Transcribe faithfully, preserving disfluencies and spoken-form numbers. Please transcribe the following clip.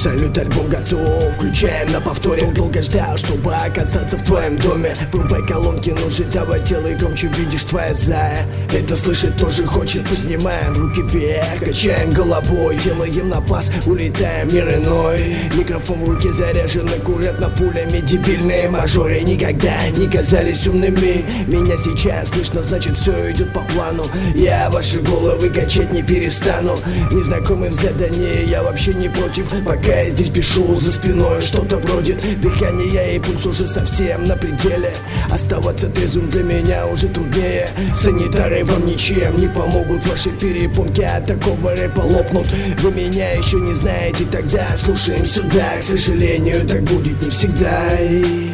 Салют, альбом готов, включаем на повторе. Долго ждал, чтобы оказаться в твоем доме. Врубай колонки, ну же, давай делай громче. Видишь, твоя зая это слышит, тоже хочет. Поднимаем руки вверх, качаем головой, делаем напас, улетаем в мир иной. Микрофон в руке заряжен аккуратно пулями. Дебильные мажоры никогда не казались умными. Меня сейчас слышно, значит все идет по плану. Я ваши головы качать не перестану. Незнакомый взгляд, да не, я вообще не против. Пока я здесь пишу, за спиной что-то бродит. Дыхание и пульс уже совсем на пределе. Оставаться трезвым для меня уже труднее. Санитары вам ничем не помогут. Ваши перепонки от такого рэпа лопнут. Вы меня еще не знаете, тогда слушаем сюда. К сожалению, так будет не всегда.